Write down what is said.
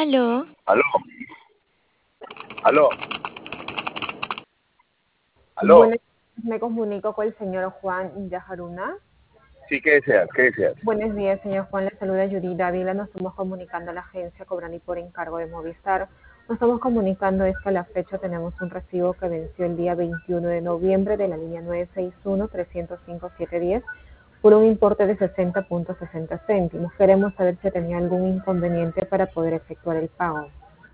Aló, Aló, aló, aló. Buenas, me comunico con el señor Juan Yajaruna. Sí, ¿qué deseas? ¿Qué deseas? Buenos días, señor Juan. Le saluda Judy Dávila. Nos estamos comunicando a la agencia Cobrani por encargo de Movistar. Nos estamos comunicando es que a la fecha tenemos un recibo que venció el día 21 de noviembre de la línea 961-305-710 por un importe de 60.60 céntimos. Queremos saber si tenía algún inconveniente para poder efectuar el pago.